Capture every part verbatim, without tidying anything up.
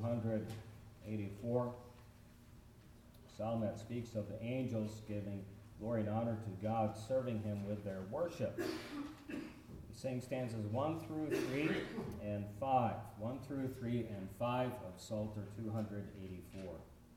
eighty-four, a psalm that speaks of the angels giving glory and honor to God, serving him with their worship. We sing stanzas one through three and five. One through three and five of Psalter two eighty-four.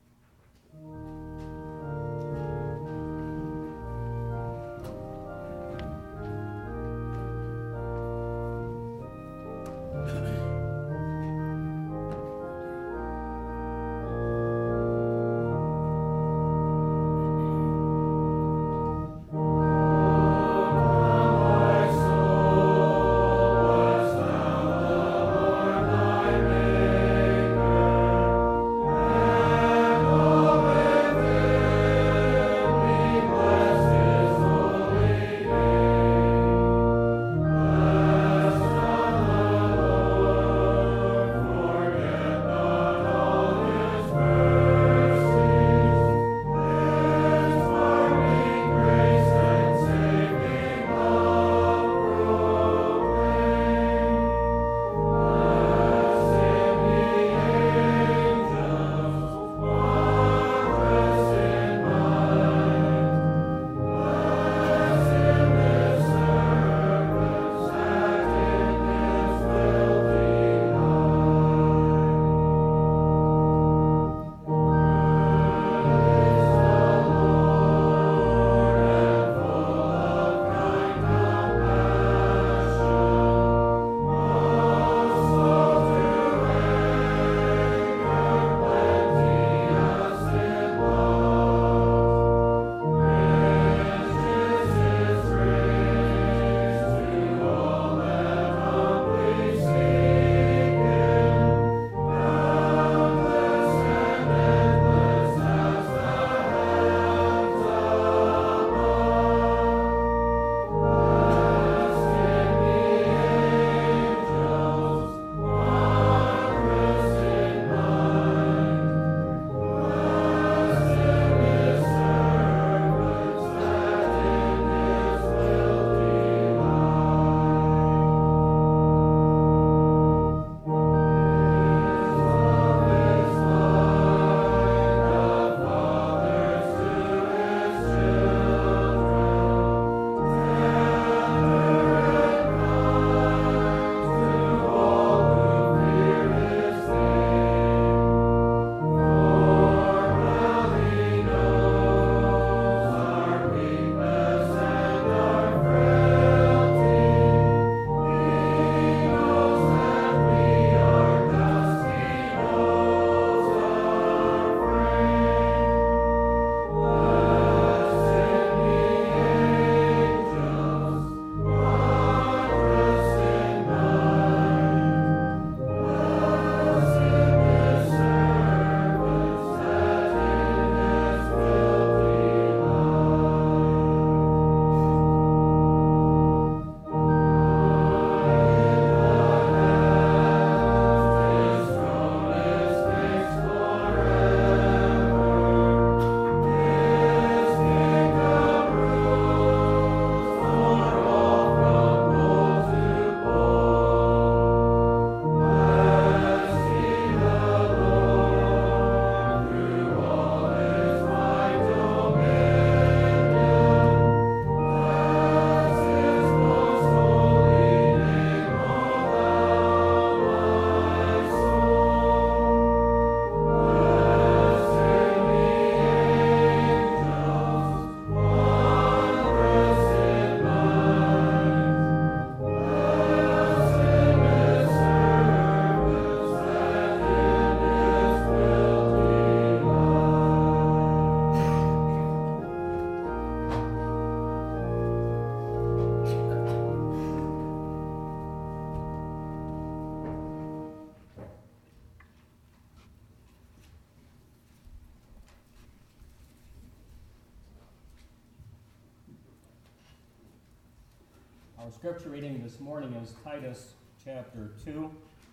Our scripture reading this morning is Titus chapter two,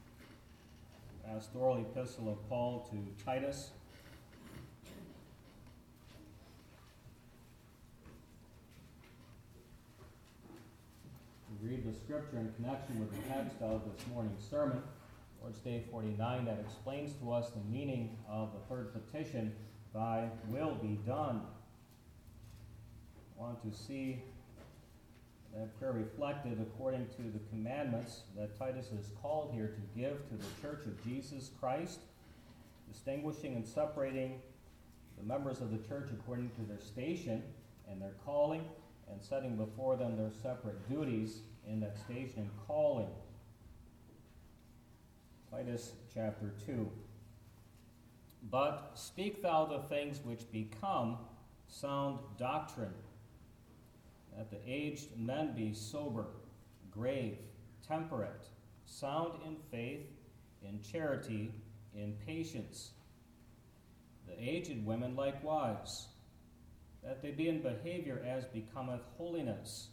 pastoral epistle of Paul to Titus. We read the scripture in connection with the text of this morning's sermon. Lord's Day forty-nine, that explains to us the meaning of the third petition, Thy will be done. I want to see that prayer reflected according to the commandments that Titus is called here to give to the Church of Jesus Christ, distinguishing and separating the members of the church according to their station and their calling, and setting before them their separate duties in that station and calling. Titus chapter two. But speak thou the things which become sound doctrine, that the aged men be sober, grave, temperate, sound in faith, in charity, in patience. The aged women likewise, that they be in behavior as becometh holiness,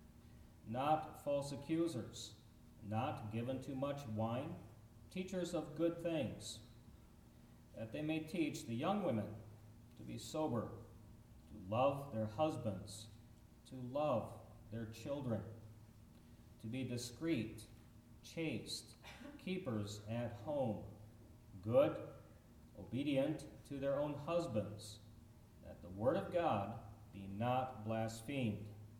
not false accusers, not given to much wine, teachers of good things, that they may teach the young women to be sober, to love their husbands, to love their children, to be discreet, chaste, keepers at home, good, obedient to their own husbands, that the word of God be not blasphemed.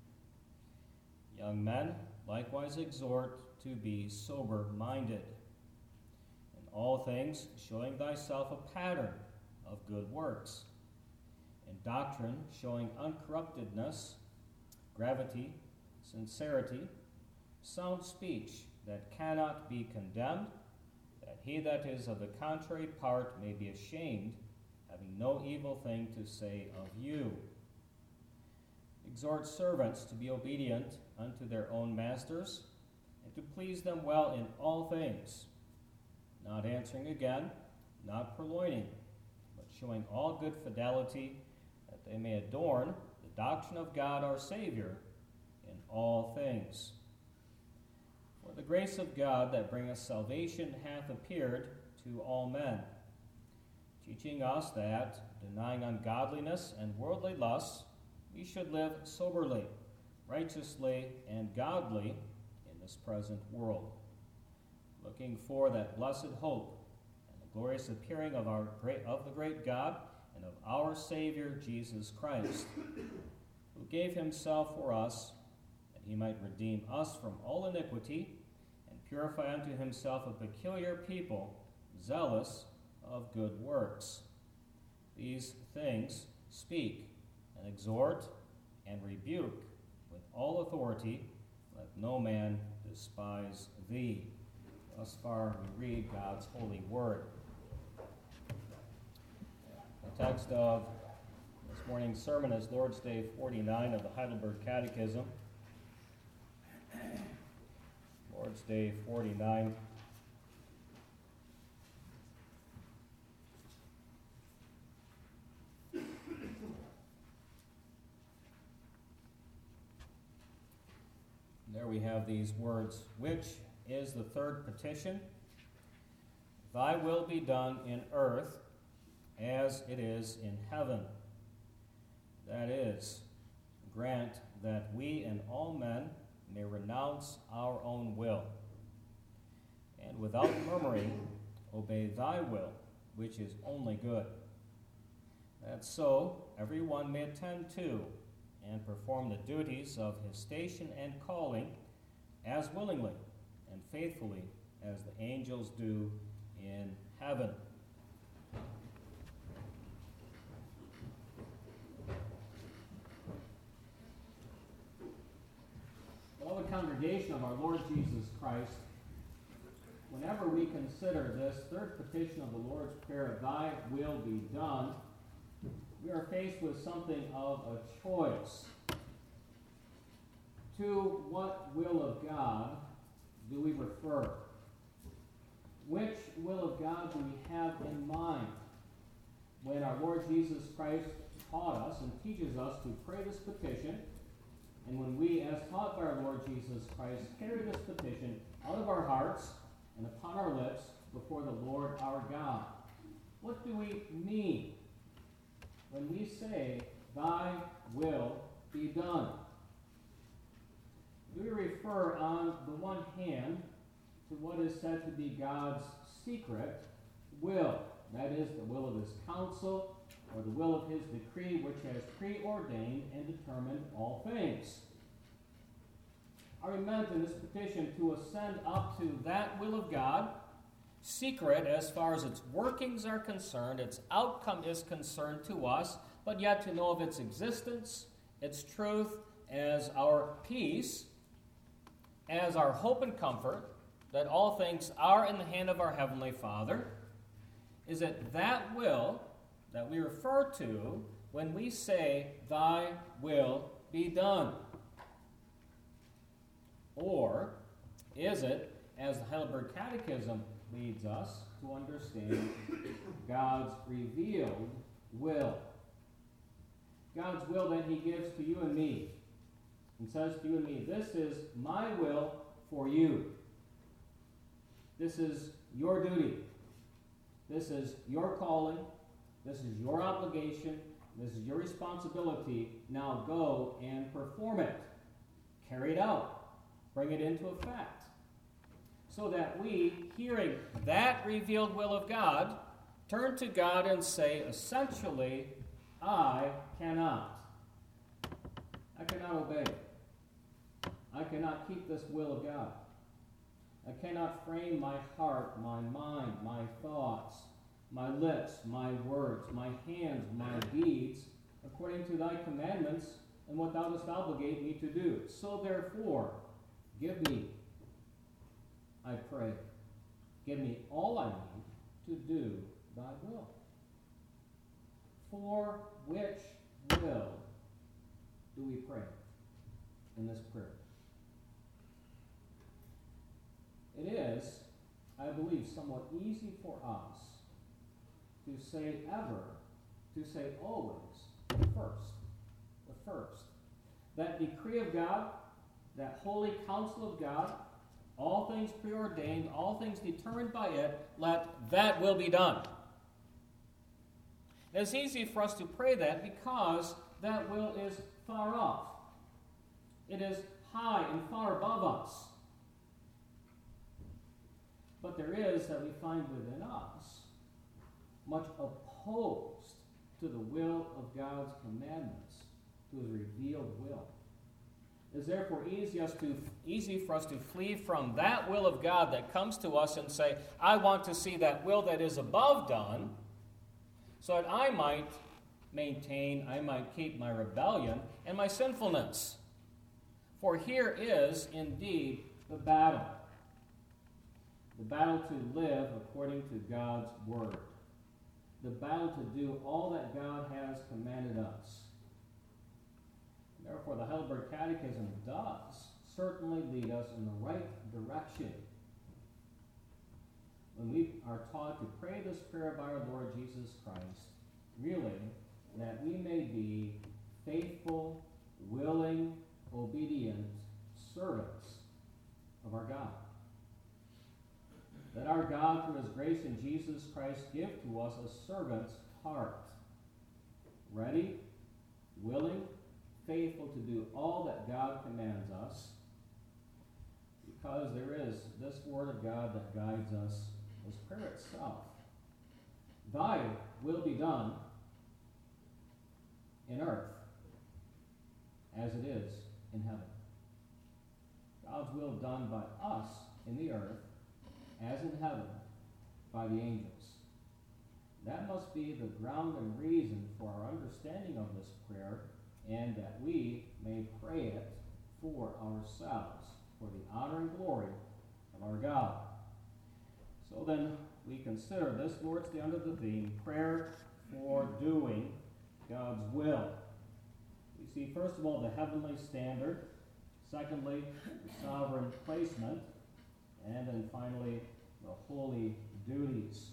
Young men likewise exhort to be sober-minded, in all things showing thyself a pattern of good works, in doctrine showing uncorruptedness, gravity, sincerity, sound speech that cannot be condemned, that he that is of the contrary part may be ashamed, having no evil thing to say of you. Exhort servants to be obedient unto their own masters, and to please them well in all things, not answering again, not purloining, but showing all good fidelity, that they may adorn the doctrine of God our Savior in all things. For the grace of God that bringeth salvation hath appeared to all men, teaching us that, denying ungodliness and worldly lusts, we should live soberly, righteously, and godly in this present world, looking for that blessed hope and the glorious appearing of our great of the great God and of our Savior Jesus Christ, who gave himself for us, that he might redeem us from all iniquity, and purify unto himself a peculiar people, zealous of good works. These things speak, and exhort, and rebuke with all authority. Let no man despise thee. Thus far we read God's holy word. The text of this morning's sermon is Lord's Day forty-nine of the Heidelberg Catechism. Lord's Day forty-nine. There we have these words, which is the third petition. Thy will be done in earth as it is in heaven. That is, grant that we and all men may renounce our own will, and without murmuring obey thy will, which is only good. That so every one may attend to and perform the duties of his station and calling as willingly and faithfully as the angels do in heaven. Beloved congregation of our Lord Jesus Christ, whenever we consider this third petition of the Lord's Prayer, Thy will be done, we are faced with something of a choice. To what will of God do we refer? Which will of God do we have in mind when our Lord Jesus Christ taught us and teaches us to pray this petition, and when we, as taught by our Lord Jesus Christ, carry this petition out of our hearts and upon our lips before the Lord our God? What do we mean when we say, Thy will be done? Do we refer on the one hand to what is said to be God's secret will. That is, the will of his counsel, or the will of his decree, which has preordained and determined all things. Are we meant in this petition to ascend up to that will of God, secret as far as its workings are concerned, its outcome is concerned to us, but yet to know of its existence, its truth, as our peace, as our hope and comfort, that all things are in the hand of our Heavenly Father? Is it that will that we refer to when we say, "Thy will be done"? Or is it, as the Heidelberg Catechism leads us to understand, God's revealed will? God's will that he gives to you and me, and says to you and me, "This is my will for you. This is your duty. This is your calling. This is your obligation. This is your responsibility. Now go and perform it. Carry it out. Bring it into effect." So that we, hearing that revealed will of God, turn to God and say, essentially, I cannot. I cannot obey. I cannot keep this will of God. I cannot frame my heart, my mind, my thoughts, my lips, my words, my hands, my deeds, according to thy commandments and what thou dost obligate me to do. So therefore, give me, I pray, give me all I need to do thy will. For which will do we pray in this prayer? It is, I believe, somewhat easy for us to say ever, to say always, the first, the first. That decree of God, that holy counsel of God, all things preordained, all things determined by it, let that will be done. It's easy for us to pray that because that will is far off. It is high and far above us. But there is, that we find within us, much opposed to the will of God's commandments, to his revealed will. It is therefore easy, us to, easy for us to flee from that will of God that comes to us and say, I want to see that will that is above done, so that I might maintain, I might keep my rebellion and my sinfulness. For here is indeed the battle. The battle to live according to God's word. The battle to do all that God has commanded us. Therefore, the Heidelberg Catechism does certainly lead us in the right direction when we are taught to pray this prayer by our Lord Jesus Christ, really, that we may be faithful, willing, obedient servants of our God. That our God, through his grace in Jesus Christ, give to us a servant's heart, ready, willing, faithful to do all that God commands us, because there is this word of God that guides us, as prayer itself. Thy will be done in earth as it is in heaven. God's will done by us in the earth as in heaven by the angels. That must be the ground and reason for our understanding of this prayer, and that we may pray it for ourselves, for the honor and glory of our God. So then, we consider this Lord's Day under the theme, prayer for doing God's will. We see, first of all, the heavenly standard, secondly, the sovereign placement, and then finally, the holy duties.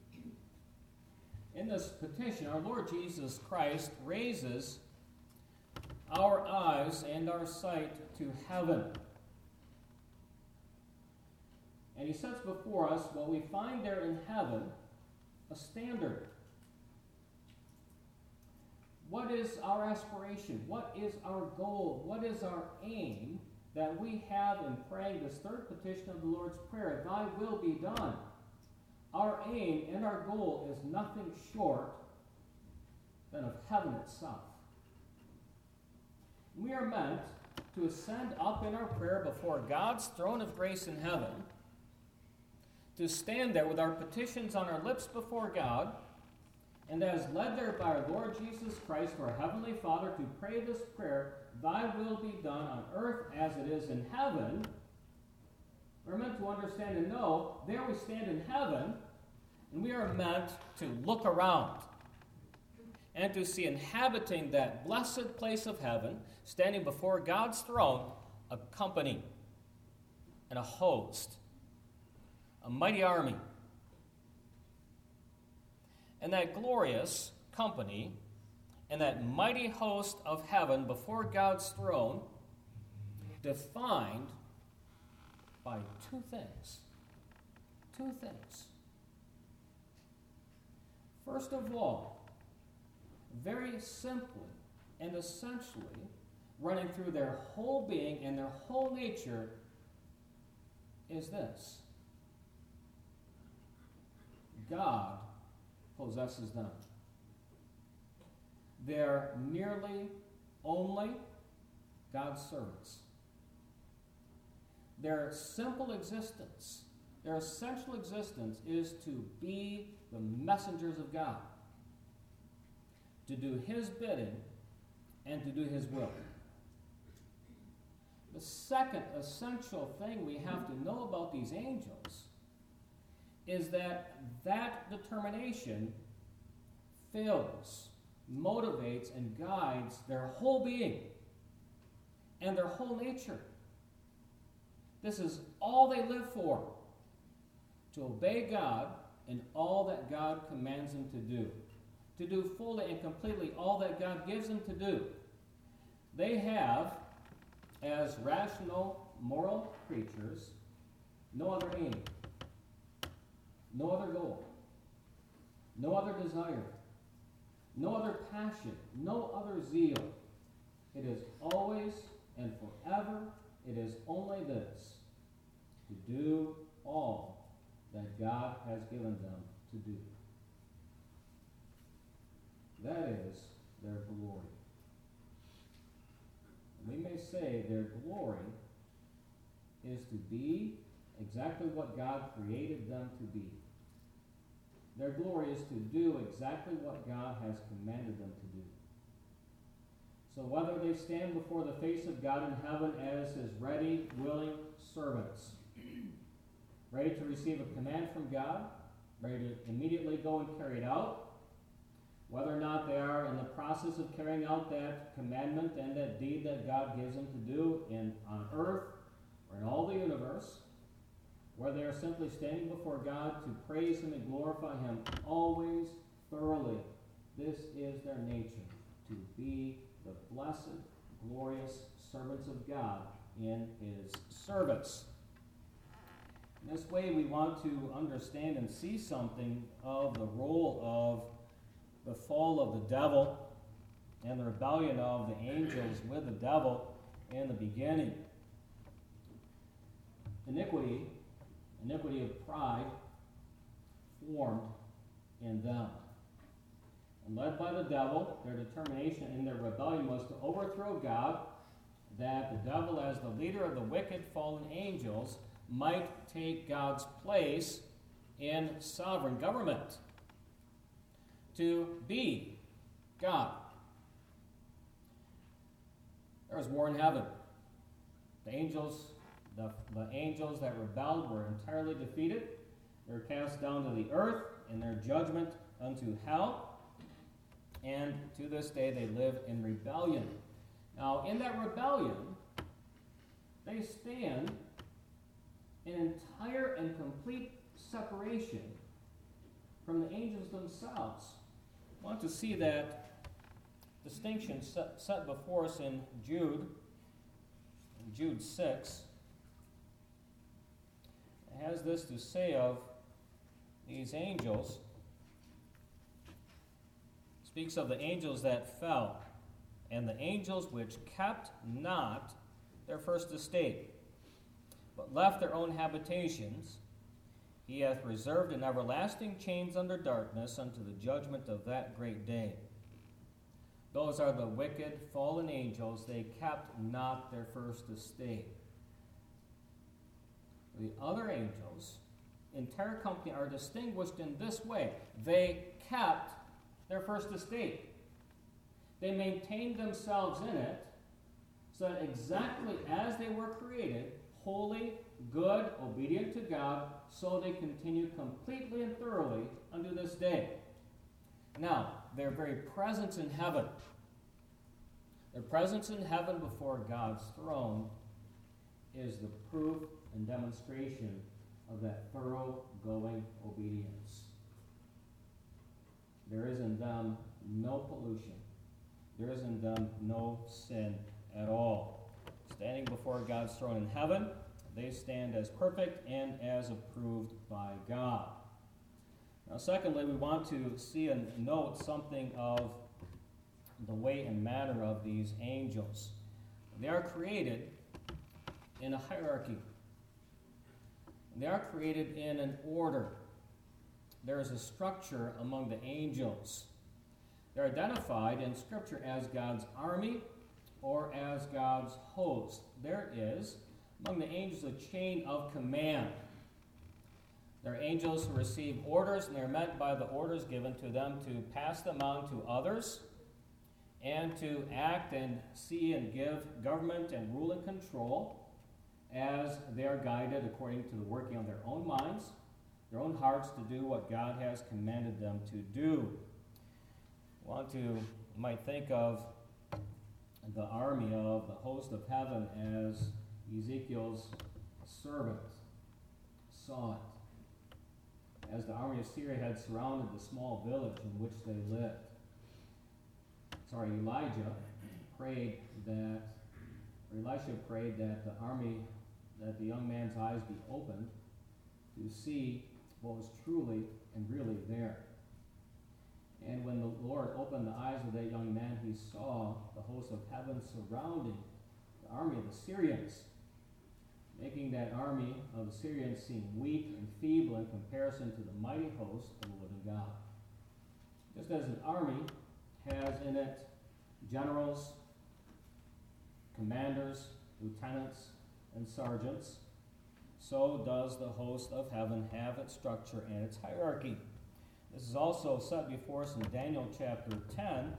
In this petition, our Lord Jesus Christ raises our eyes and our sight to heaven. And he sets before us what we find there in heaven, a standard. What is our aspiration? What is our goal? What is our aim that we have in praying this third petition of the Lord's Prayer? Thy will be done. our aim and our goal is nothing short than of heaven itself. We are meant to ascend up in our prayer before God's throne of grace in heaven, to stand there with our petitions on our lips before God, and as led there by our Lord Jesus Christ, our Heavenly Father, to pray this prayer, Thy will be done on earth as it is in heaven. We're meant to understand and know, there we stand in heaven, and we are meant to look around and to see inhabiting that blessed place of heaven, standing before God's throne, a company and a host, a mighty army. And that glorious company and that mighty host of heaven before God's throne, defined by two things. Two things. First of all, very simply and essentially, running through their whole being and their whole nature, is this: God possesses them. They're merely only God's servants. Their simple existence, their essential existence, is to be the messengers of God, to do His bidding and to do His will. The second essential thing we have to know about these angels is that that determination fills, motivates, and guides their whole being and their whole nature. This is all they live for, to obey God in all that God commands them to do, to do fully and completely all that God gives them to do. They have, as rational, moral creatures, no other aim, no other goal, no other desire, no other passion, no other zeal. It is always and forever, it is only this: to do all that God has given them to do. That is their glory. We may say their glory is to be exactly what God created them to be. Their glory is to do exactly what God has commanded them to do. So whether they stand before the face of God in heaven as His ready, willing servants, ready to receive a command from God, ready to immediately go and carry it out, whether or not they are in the process of carrying out that commandment and that deed that God gives them to do in on earth or in all the universe, whether they are simply standing before God to praise Him and glorify Him, always thoroughly, this is their nature, to be the blessed, glorious servants of God in His service. In this way, we want to understand and see something of the role of the fall of the devil and the rebellion of the angels with the devil in the beginning. Iniquity, iniquity of pride, formed in them. And led by the devil, their determination in their rebellion was to overthrow God, that the devil, as the leader of the wicked fallen angels, might take God's place in sovereign government, to be God. There was war in heaven. The angels, the, the angels that rebelled were entirely defeated. They were cast down to the earth in their judgment unto hell. And to this day they live in rebellion. Now, in that rebellion, they stand in entire and complete separation from the angels themselves. I want to see that distinction set, set before us in Jude, in Jude six. It has this to say of these angels. It speaks of the angels that fell, and the angels which kept not their first estate, but left their own habitations. he hath reserved in everlasting chains under darkness unto the judgment of that great day. Those are the wicked, fallen angels. They kept not their first estate. The other angels, entire company, are distinguished in this way. They kept their first estate. They maintained themselves in it, so that exactly as they were created, holy, good, obedient to God, so they continue completely and thoroughly unto this day. Now, their very presence in heaven, their presence in heaven before God's throne is the proof and demonstration of that thorough-going obedience. There is in them no pollution. There is in them no sin at all. Standing before God's throne in heaven, they stand as perfect and as approved by God. Now, secondly, we want to see and note something of the way and manner of these angels. They are created in a hierarchy. They are created in an order. There is a structure among the angels. They're identified in Scripture as God's army or as God's host. There is, among the angels, a chain of command. There are angels who receive orders, and they're meant by the orders given to them to pass them on to others and to act and see and give government and rule and control as they are guided according to the working of their own minds, their own hearts, to do what God has commanded them to do. I want to, you might think of the army of the host of heaven as Ezekiel's servant saw it, as the army of Syria had surrounded the small village in which they lived. Sorry, Elijah prayed that, or Elisha prayed that the army, that the young man's eyes be opened to see what was truly and really there. And when the Lord opened the eyes of that young man, he saw the host of heaven surrounding the army of the Syrians, making that army of the Syrians seem weak and feeble in comparison to the mighty host of the living God. Just as an army has in it generals, commanders, lieutenants, and sergeants, so does the host of heaven have its structure and its hierarchy. This is also set before us in Daniel chapter ten,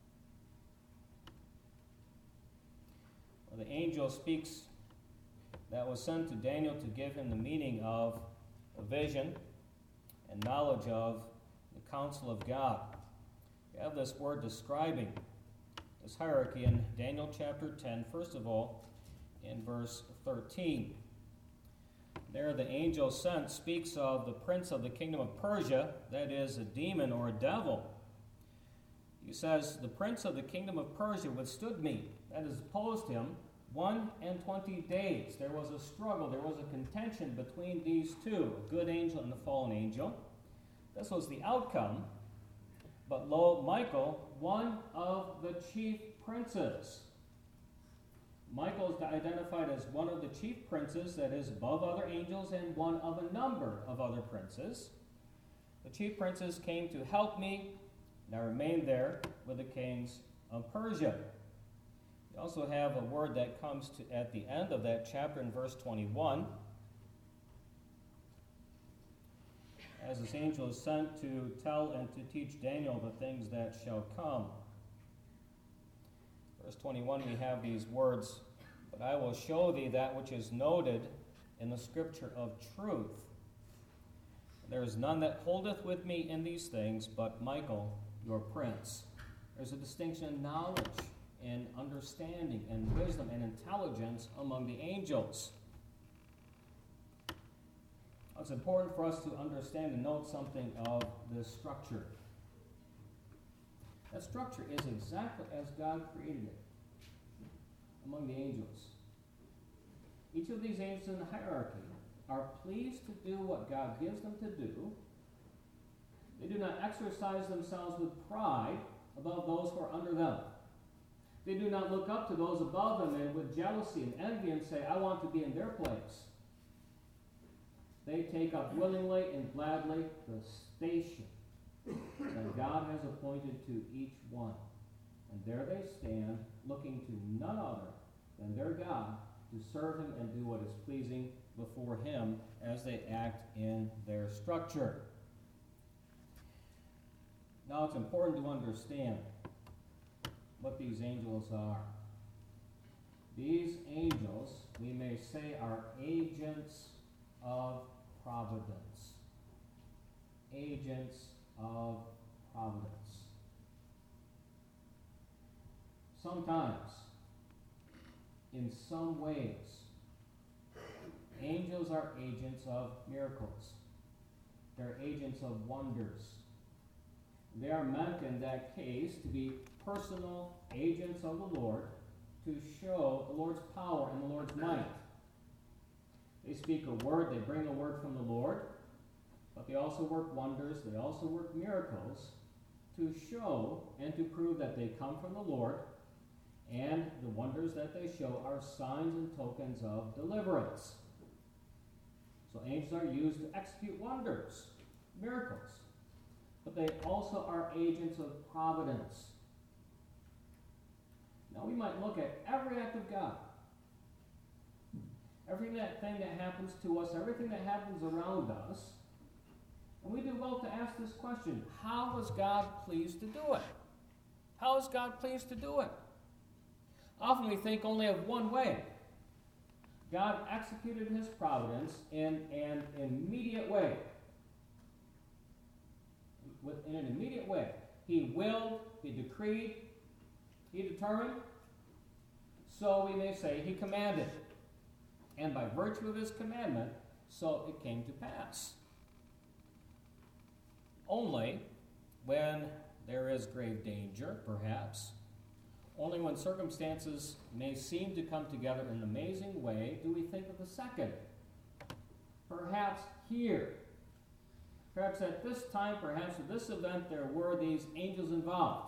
where the angel speaks that was sent to Daniel to give him the meaning of a vision and knowledge of the counsel of God. We have this word describing this hierarchy in Daniel chapter ten, first of all, in verse thirteen. There the angel sent speaks of the prince of the kingdom of Persia, that is a demon or a devil. He says, the prince of the kingdom of Persia withstood me, that is, opposed him, one and twenty days. There was a struggle, there was a contention between these two, a good angel and a fallen angel. This was the outcome. But lo, Michael, one of the chief princes. Michael is identified as one of the chief princes, that is, above other angels, and one of a number of other princes. The chief princes came to help me, and I remained there with the kings of Persia. We also have a word that comes to at the end of that chapter in verse twenty-one. As this angel is sent to tell and to teach Daniel the things that shall come. Verse twenty-one, we have these words, but I will show thee that which is noted in the scripture of truth. There is none that holdeth with me in these things, but Michael, your prince. There's a distinction in knowledge and understanding and wisdom and intelligence among the angels. It's important for us to understand and note something of this structure. That structure is exactly as God created it among the angels. Each of these angels in the hierarchy are pleased to do what God gives them to do. They do not exercise themselves with pride above those who are under them. They do not look up to those above them and with jealousy and envy and say, I want to be in their place. they take up willingly and gladly the station that God has appointed to each one. And there they stand, looking to none other than their God to serve him and do what is pleasing before him as they act in their structure. Now it's important to understand what these angels are. These angels, we may say, are agents of providence. Agents of providence. Sometimes, in some ways, angels are agents of miracles. They're agents of wonders. They are meant in that case to be personal agents of the Lord to show the Lord's power and the Lord's might. They speak a word, they bring a word from the Lord, but they also work wonders, they also work miracles to show and to prove that they come from the Lord, and the wonders that they show are signs and tokens of deliverance. So angels are used to execute wonders, miracles, but they also are agents of providence. Now we might look at every act of God, everything that thing that happens to us, everything that happens around us, and we do well to ask this question: how was God pleased to do it? How is God pleased to do it? Often we think only of one way. God executed his providence in an immediate way. In an immediate way. He willed, he decreed, he determined. So we may say he commanded. And by virtue of his commandment, so it came to pass. Only when there is grave danger, perhaps, only when circumstances may seem to come together in an amazing way do we think of the second. Perhaps here, perhaps at this time, perhaps at this event, there were these angels involved.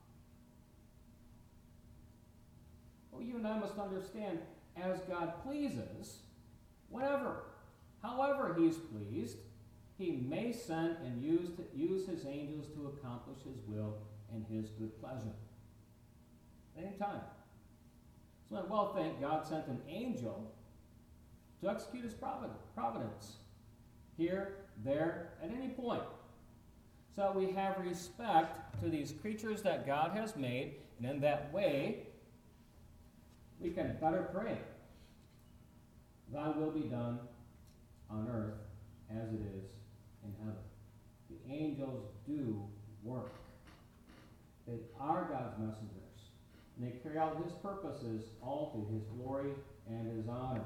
Well, you and I must understand, as God pleases, whenever, however he's pleased, he may send and use, to, use his angels to accomplish his will and his good pleasure. Any time. So I well think God sent an angel to execute his providence. Here, there, at any point. So we have respect to these creatures that God has made, and in that way, we can better pray. Thy will be done on earth as it is in heaven. The angels do work. They are God's messengers. And they carry out his purposes all to his glory and his honor.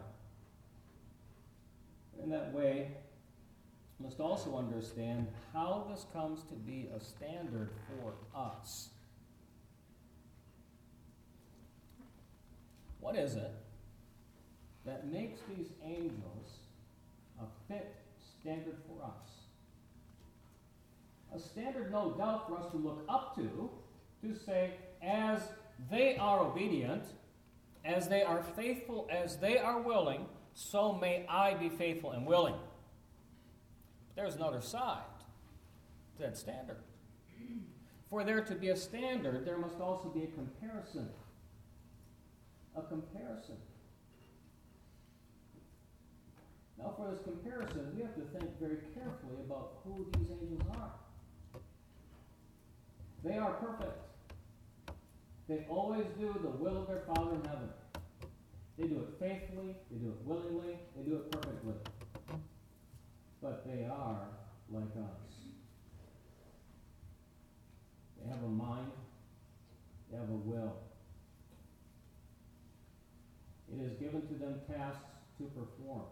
In that way, we must also understand how this comes to be a standard for us. What is it that makes these angels a fit standard for us? A standard, no doubt, for us to look up to, to say, as they are obedient, as they are faithful, as they are willing, so may I be faithful and willing. But there's another side to that standard. For there to be a standard, there must also be a comparison. A comparison. Now, for this comparison, we have to think very carefully about who these angels are. They are perfect. They always do the will of their Father in heaven. They do it faithfully, they do it willingly, they do it perfectly. But they are like us. They have a mind, they have a will. It is given to them tasks to perform.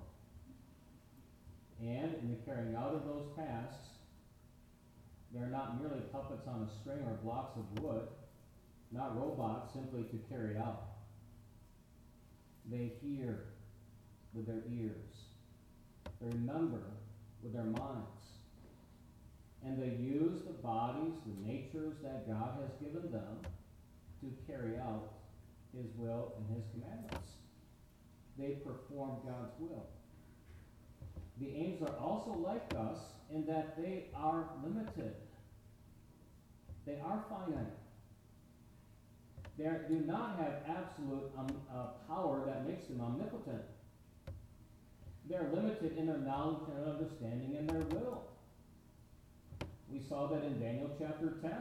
And in the carrying out of those tasks, they are not merely puppets on a string or blocks of wood, not robots simply to carry out. They hear with their ears. They remember with their minds. And they use the bodies, the natures that God has given them to carry out his will and his commandments. They perform God's will. the angels are also like us in that they are limited. They are finite. They are, do not have absolute um, uh, power that makes them omnipotent. They're limited in their knowledge and understanding and their will. We saw that in Daniel chapter ten.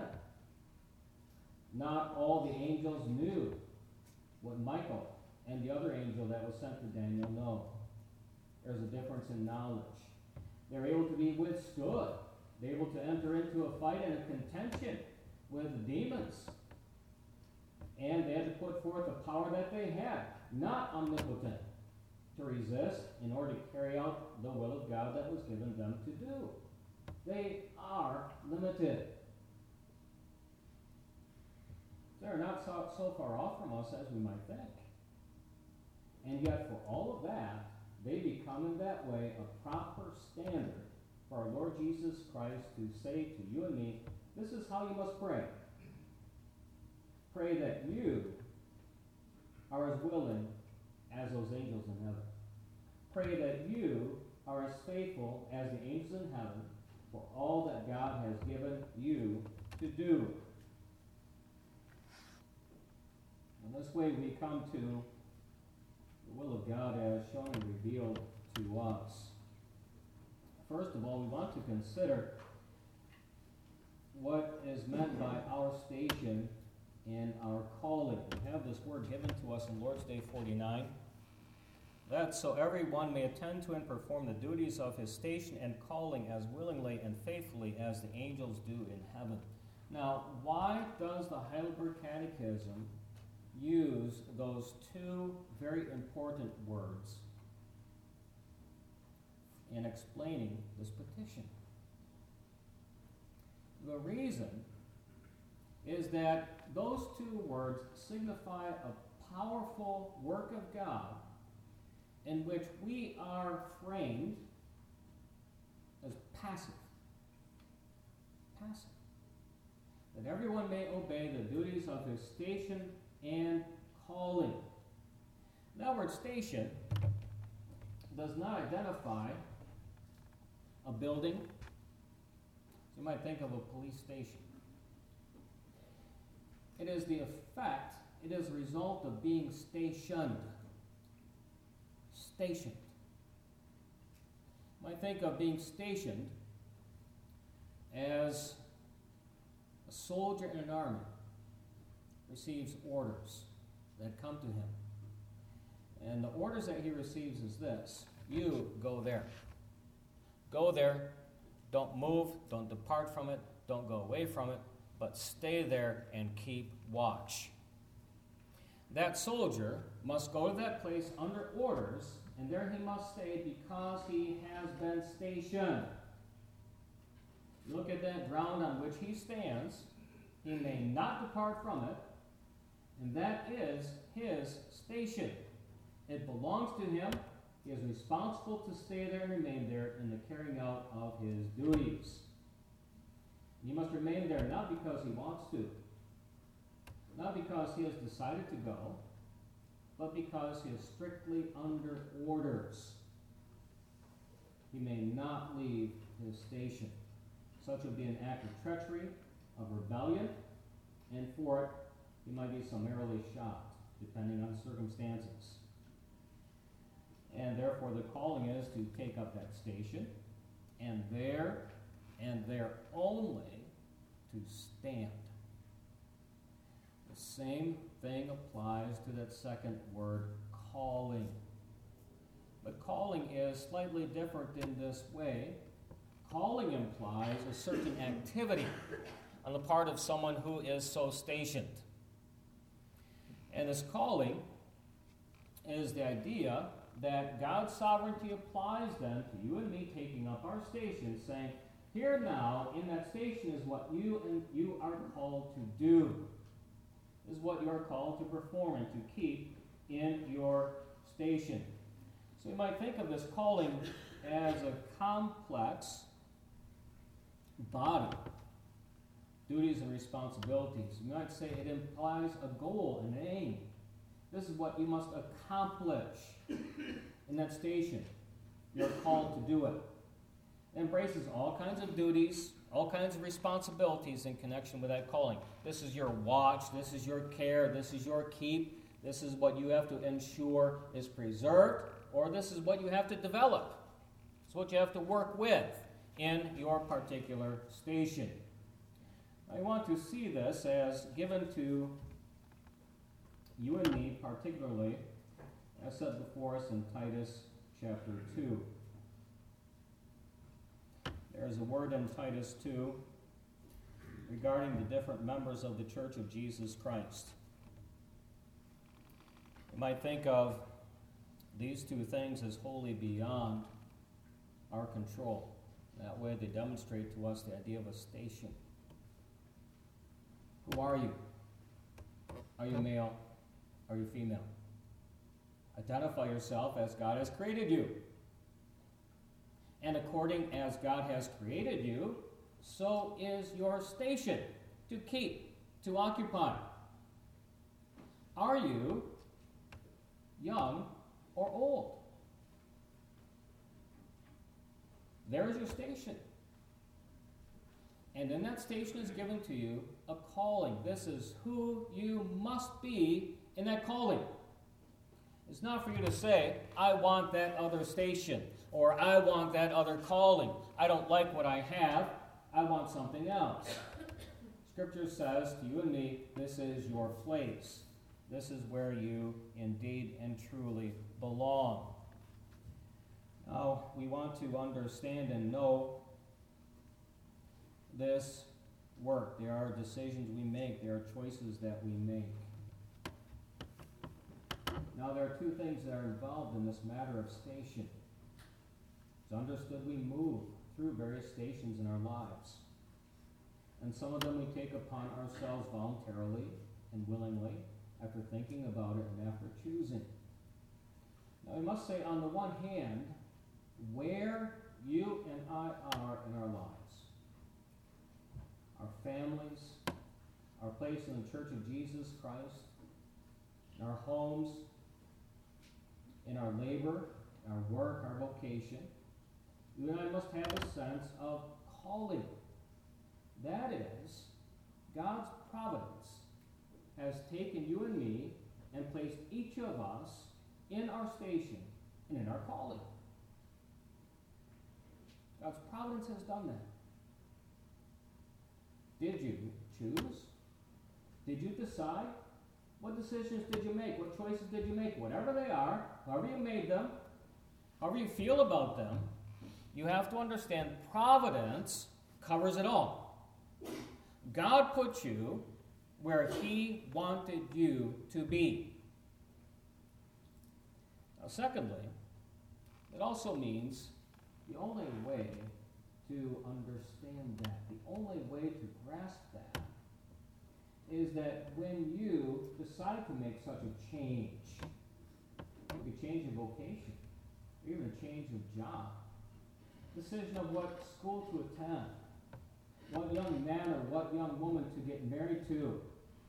Not all the angels knew what Michael and the other angel that was sent to Daniel know. There's a difference in knowledge. They're able to be withstood. They're able to enter into a fight and a contention with demons. And they had to put forth the power that they had, not omnipotent, to resist in order to carry out the will of God that was given them to do. They are limited. They're not so, so far off from us as we might think. And yet, for all of that, they become in that way a proper standard for our Lord Jesus Christ to say to you and me, this is how you must pray. Pray that you are as willing as those angels in heaven. Pray that you are as faithful as the angels in heaven for all that God has given you to do. In this way we come to the will of God as shown and revealed to us. First of all, we want to consider what is meant by our station and our calling. We have this word given to us in Lord's Day forty-nine. That so every one may attend to and perform the duties of his station and calling as willingly and faithfully as the angels do in heaven. Now, why does the Heidelberg Catechism use those two very important words in explaining this petition? The reason is that those two words signify a powerful work of God in which we are framed as passive. Passive. That everyone may obey the duties of his station and calling. That word station does not identify a building. You might think of a police station. It is the effect, it is a result of being stationed. Stationed. You might think of being stationed as a soldier in an army receives orders that come to him. And the orders that he receives is this: you go there. Go there. Don't move. Don't depart from it. Don't go away from it. But stay there and keep watch. That soldier must go to that place under orders, and there he must stay because he has been stationed. Look at that ground on which he stands. He may not depart from it, and that is his station. It belongs to him. He is responsible to stay there and remain there in the carrying out of his duties. He must remain there not because he wants to, not because he has decided to go, but because he is strictly under orders. He may not leave his station. Such would be an act of treachery, of rebellion, and for it he might be summarily shot, depending on circumstances. And therefore the calling is to take up that station, and there, and there only, to stand. The same thing applies to that second word, calling. But calling is slightly different in this way. Calling implies a certain activity on the part of someone who is so stationed. And this calling is the idea that God's sovereignty applies then to you and me taking up our station, saying, here now, in that station is what you and you are called to do. This is what you are called to perform and to keep in your station. So you might think of this calling as a complex body, duties and responsibilities. You might say it implies a goal, an aim. This is what you must accomplish in that station. You're called to do it. It embraces all kinds of duties, all kinds of responsibilities in connection with that calling. This is your watch, this is your care, this is your keep, this is what you have to ensure is preserved, or this is what you have to develop. It's what you have to work with in your particular station. I want to see this as given to you and me particularly, as set before us in Titus chapter two. There's a word in Titus two regarding the different members of the Church of Jesus Christ. You might think of these two things as wholly beyond our control. That way they demonstrate to us the idea of a station. Who are you? Are you male? Are you female? Identify yourself as God has created you. And according as God has created you, so is your station to keep, to occupy. Are you young or old? There is your station. And in that station is given to you a calling. This is who you must be in that calling. It's not for you to say, I want that other station, or I want that other calling. I don't like what I have. I want something else. Scripture says to you and me, this is your place. This is where you indeed and truly belong. Now, we want to understand and know this work. There are decisions we make. There are choices that we make. Now, there are two things that are involved in this matter of station. It's understood we move through various stations in our lives. And some of them we take upon ourselves voluntarily and willingly after thinking about it and after choosing. Now, we must say, on the one hand, where you and I are in our lives, our families, our place in the Church of Jesus Christ, in our homes, in our labor, our work, our vocation, you and I must have a sense of calling. That is, God's providence has taken you and me and placed each of us in our station and in our calling. God's providence has done that. Did you choose? Did you decide? What decisions did you make? What choices did you make? Whatever they are, however you made them, however you feel about them, you have to understand providence covers it all. God put you where He wanted you to be. Now, secondly, it also means the only way to understand that, the only way to grasp that, is that when you decide to make such a change, maybe a change of vocation, or even a change of job, decision of what school to attend, what young man or what young woman to get married to,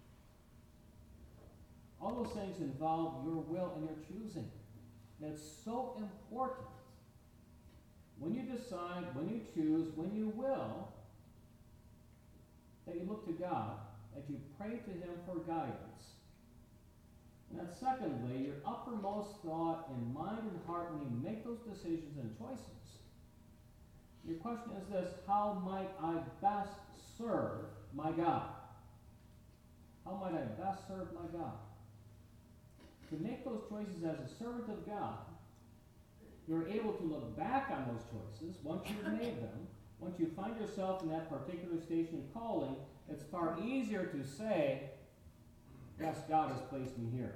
all those things involve your will and your choosing. And it's so important when you decide, when you choose, when you will, that you look to God, that you pray to Him for guidance. And then secondly, your uppermost thought in mind and heart when you make those decisions and choices. Your question is this: how might I best serve my God? How might I best serve my God? To make those choices as a servant of God, you're able to look back on those choices once you've made them. Once you find yourself in that particular station of calling, it's far easier to say, yes, God has placed me here.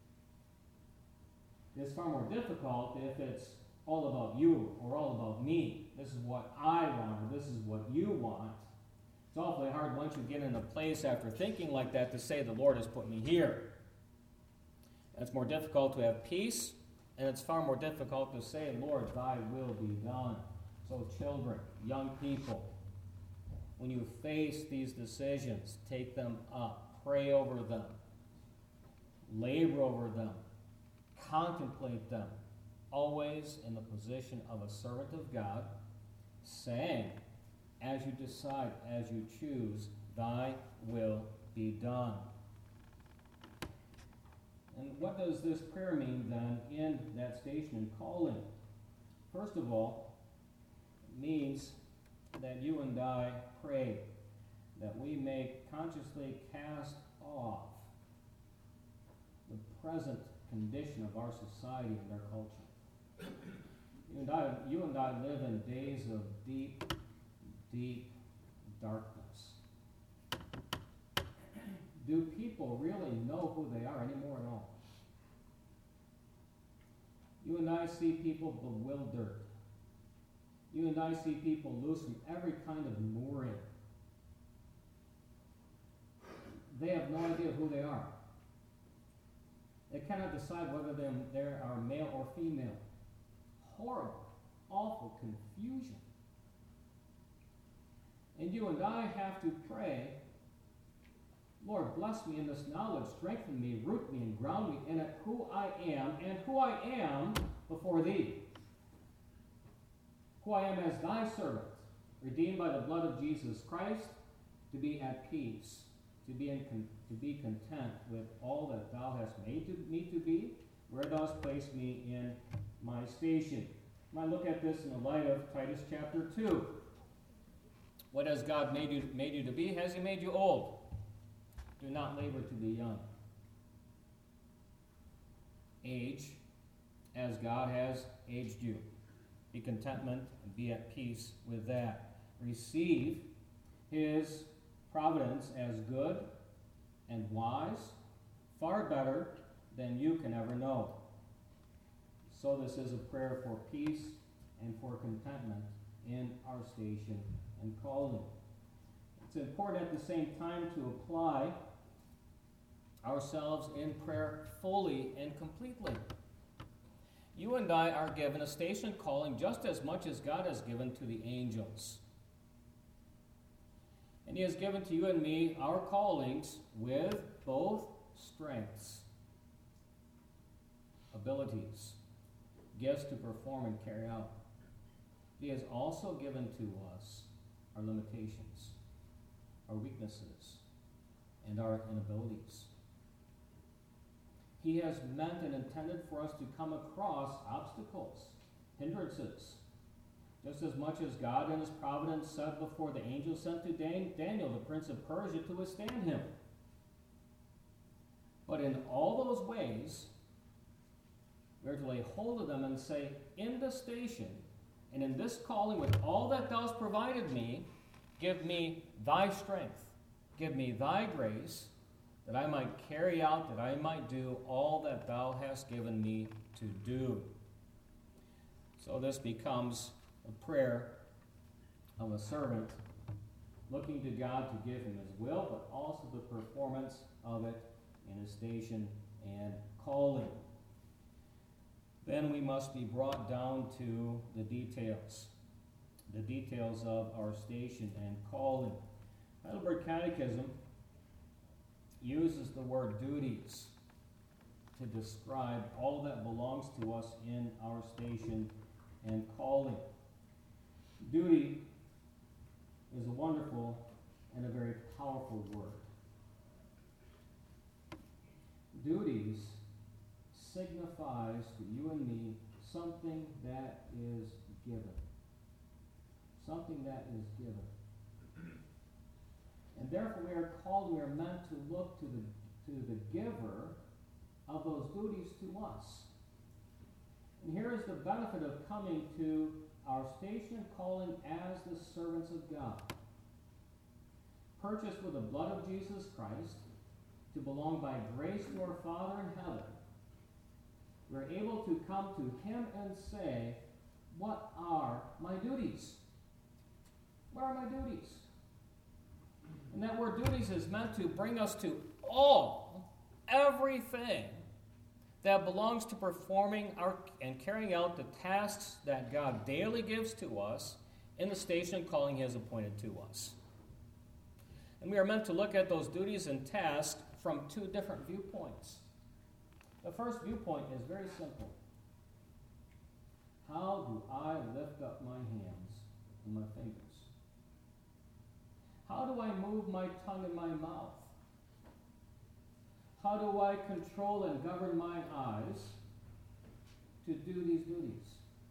It's far more difficult if it's all about you or all about me. This is what I want, or this is what you want. It's awfully hard once you get in a place after thinking like that to say the Lord has put me here. It's more difficult to have peace, and it's far more difficult to say, Lord, thy will be done. So children, young people, when you face these decisions, take them up, pray over them, labor over them, contemplate them, always in the position of a servant of God, saying, as you decide, as you choose, thy will be done. And what does this prayer mean then in that station and calling? First of all, it means that you and I pray that we may consciously cast off the present condition of our society and our culture. You and I, you and I live in days of deep, deep darkness. Do people really know who they are anymore at all? You and I see people bewildered. You and I see people loose from every kind of mooring. They have no idea who they are. They cannot decide whether they are male or female. Horrible, awful confusion. And you and I have to pray, Lord, bless me in this knowledge, strengthen me, root me, and ground me in it, who I am, and who I am before thee. Who I am as thy servant, redeemed by the blood of Jesus Christ, to be at peace, to be, in con- to be content with all that thou hast made to, me to be, where thou hast placed me in my station. I look at this in the light of Titus chapter two. What has God made you, made you to be? Has he made you old? Do not labor to be young. Age as God has aged you. Be contentment and be at peace with that. Receive his providence as good and wise, far better than you can ever know. So this is a prayer for peace and for contentment in our station and calling. It's important at the same time to apply ourselves in prayer fully and completely. You and I are given a station calling just as much as God has given to the angels. And he has given to you and me our callings with both strengths, abilities, gifts to perform and carry out. He has also given to us our limitations, our weaknesses, and our inabilities. He has meant and intended for us to come across obstacles, hindrances, just as much as God in his providence said before the angel sent to Dan- Daniel, the prince of Persia, to withstand him. But in all those ways, we are to lay hold of them and say, in this station and in this calling with all that thou hast provided me, give me thy strength, give me thy grace, that I might carry out, that I might do all that thou hast given me to do. So this becomes a prayer of a servant looking to God to give him his will, but also the performance of it in his station and calling. Then we must be brought down to the details, the details of our station and calling. Heidelberg Catechism uses the word duties to describe all that belongs to us in our station and calling. Duty is a wonderful and a very powerful word. Duties signifies to you and me something that is given. Something that is given. And therefore we are called, we are meant to look to the, to the giver of those duties to us. And here is the benefit of coming to our station and calling as the servants of God. Purchased with the blood of Jesus Christ, to belong by grace to our Father in heaven, we're able to come to him and say, what are my duties? What are my duties? And that word duties is meant to bring us to all, everything that belongs to performing our and carrying out the tasks that God daily gives to us in the station and calling he has appointed to us. And we are meant to look at those duties and tasks from two different viewpoints. The first viewpoint is very simple. how do I lift up my hands and my fingers? How do I move my tongue and my mouth? How do I control and govern my eyes to do these duties?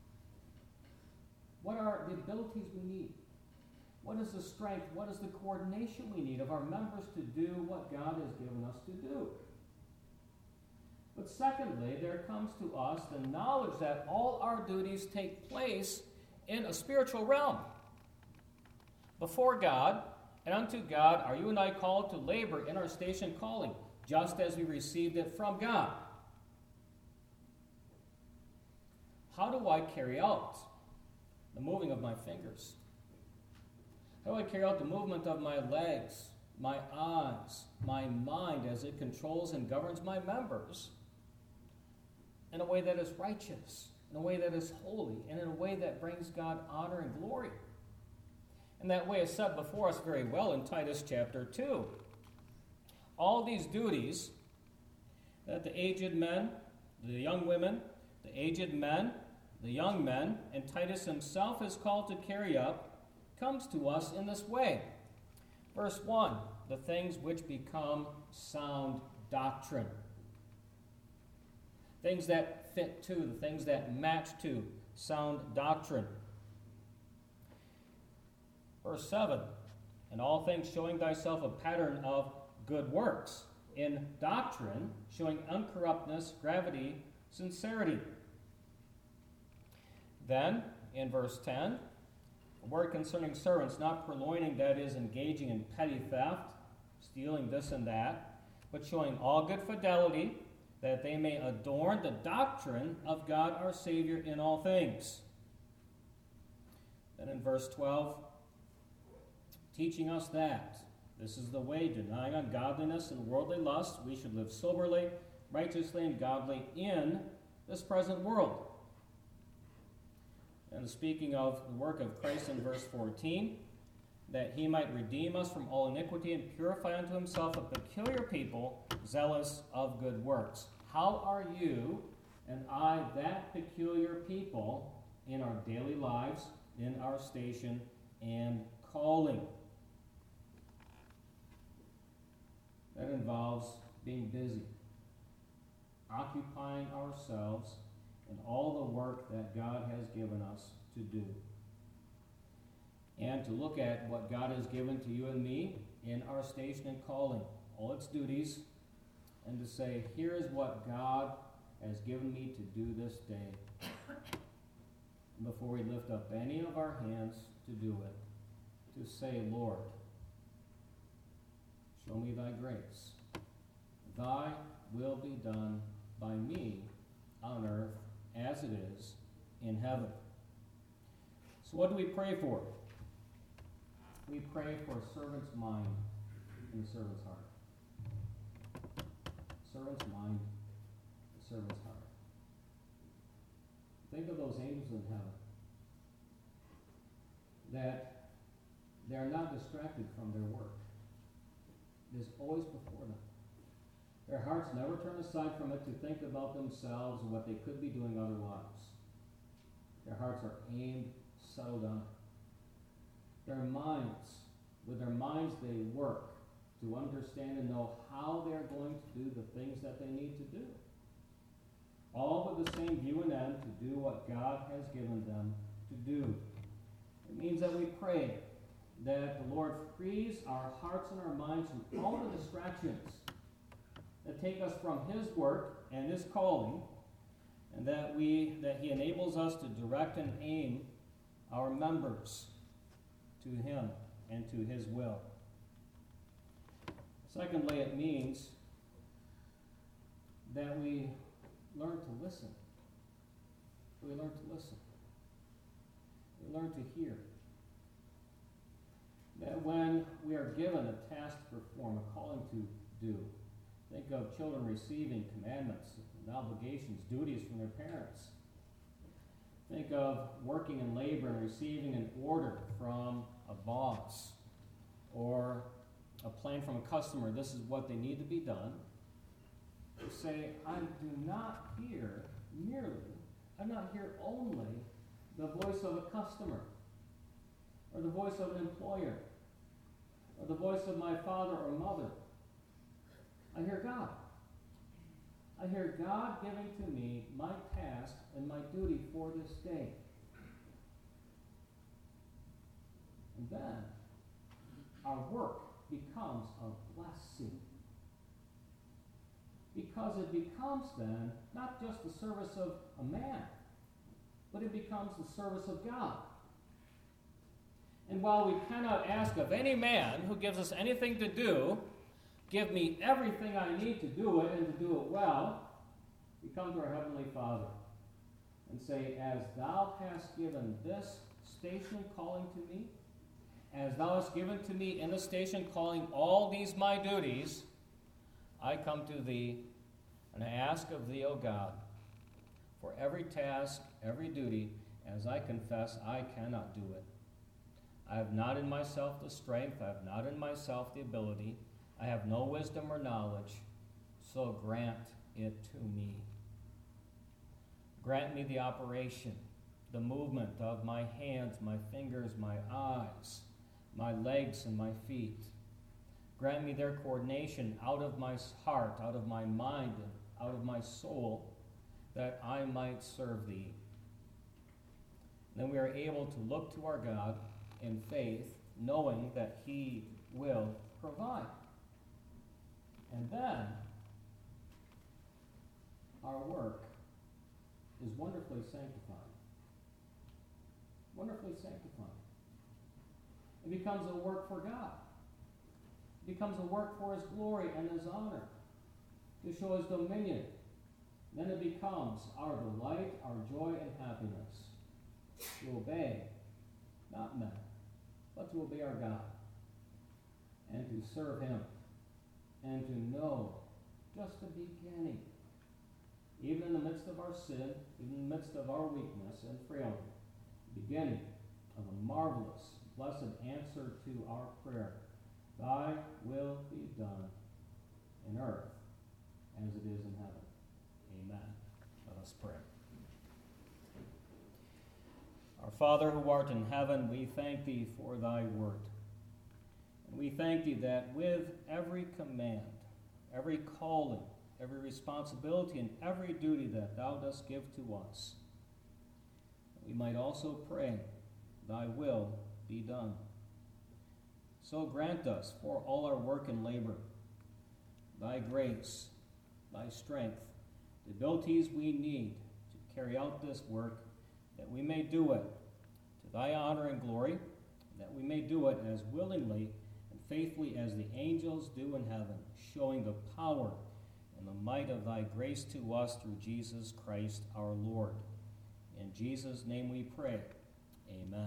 What are the abilities we need? What is the strength? What is the coordination we need of our members to do what God has given us to do? But secondly, there comes to us the knowledge that all our duties take place in a spiritual realm. Before God and unto God are you and I called to labor in our station calling, just as we received it from God. How do I carry out the moving of my fingers? How do I carry out the movement of my legs, my eyes, my mind as it controls and governs my members in a way that is righteous, in a way that is holy, and in a way that brings God honor and glory? And that way is set before us very well in Titus chapter two. All these duties that the aged men, the young women, the aged men, the young men, and Titus himself is called to carry up, comes to us in this way. Verse one, the things which become sound doctrine. Things that fit to, the things that match to sound doctrine. Verse seven, in all things showing thyself a pattern of good works, in doctrine showing uncorruptness, gravity, sincerity. Then, in verse ten, a word concerning servants, not purloining, that is, engaging in petty theft, stealing this and that, but showing all good fidelity, that they may adorn the doctrine of God our Savior in all things. Then in verse twelve, teaching us that this is the way, denying ungodliness and worldly lust, we should live soberly, righteously, and godly in this present world. And speaking of the work of Christ in verse fourteen, that he might redeem us from all iniquity and purify unto himself a peculiar people, zealous of good works. How are you and I that peculiar people in our daily lives, in our station and calling? That involves being busy, occupying ourselves in all the work that God has given us to do. And to look at what God has given to you and me in our station and calling, all its duties, and to say, here is what God has given me to do this day. And before we lift up any of our hands to do it, to say, Lord, show me thy grace. Thy will be done by me on earth as it is in heaven. So what do we pray for? We pray for a servant's mind and a servant's heart. Servant's mind, the servant's heart. Think of those angels in heaven, that they are not distracted from their work. It is always before them. Their hearts never turn aside from it to think about themselves and what they could be doing otherwise. Their hearts are aimed, settled on it. Their minds, with their minds they work to understand and know how they're going to do the things that they need to do. All with the same view and end, to do what God has given them to do. It means that we pray that the Lord frees our hearts and our minds from all the distractions that take us from his work and his calling, and that we that he enables us to direct and aim our members to him and to his will. Secondly, it means that we learn to listen. We learn to listen. We learn to hear. That when we are given a task to perform, a calling to do, think of children receiving commandments and obligations, duties from their parents. Think of working in labor and receiving an order from a boss or a plan from a customer. This is what they need to be done. To say, I do not hear merely I'm not hear only the voice of a customer, or the voice of an employer, or the voice of my father or mother. I hear God. I hear God giving to me my task and my duty for this day. And then our work becomes a blessing. Because it becomes then not just the service of a man, but it becomes the service of God. And while we cannot ask of any man who gives us anything to do, give me everything I need to do it and to do it well, we come to our Heavenly Father and say, as thou hast given this station calling to me, as thou hast given to me in the station calling all these my duties, I come to thee and I ask of thee, O God, for every task, every duty, as I confess I cannot do it. I have not in myself the strength, I have not in myself the ability, I have no wisdom or knowledge, so grant it to me. Grant me the operation, the movement of my hands, my fingers, my eyes, my legs, and my feet. Grant me their coordination out of my heart, out of my mind, and out of my soul, that I might serve thee. Then we are able to look to our God in faith, knowing that he will provide. And then our work is wonderfully sanctified. Wonderfully sanctified. It becomes a work for God. It becomes a work for his glory and his honor, to show his dominion. Then it becomes our delight, our joy, and happiness to obey, not men, but to obey our God, and to serve him, and to know just the beginning, even in the midst of our sin, even in the midst of our weakness and frailty, the beginning of a marvelous, blessed answer to our prayer. Thy will be done in earth as it is in heaven. Amen. Let us pray. Our Father who art in heaven, we thank thee for thy word. And we thank thee that with every command, every calling, every responsibility, and every duty that thou dost give to us, we might also pray, thy will be done. So grant us for all our work and labor thy grace, thy strength, the abilities we need to carry out this work, that we may do it to thy honor and glory, that we may do it as willingly and faithfully as the angels do in heaven, showing the power and the might of thy grace to us through Jesus Christ our Lord. In Jesus' name we pray. Amen.